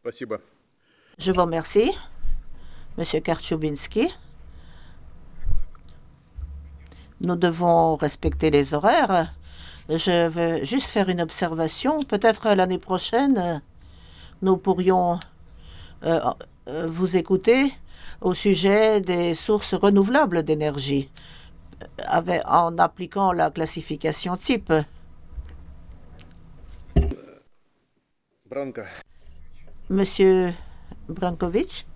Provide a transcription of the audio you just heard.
Спасибо. Je vous remercie, Monsieur Karczubinski. Nous devons respecter les horaires. Je veux juste faire une observation. Peut-être l'année prochaine, nous pourrions euh, vous écouter au sujet des sources renouvelables d'énergie en appliquant la classification type. Бранко. Monsieur Brankovic,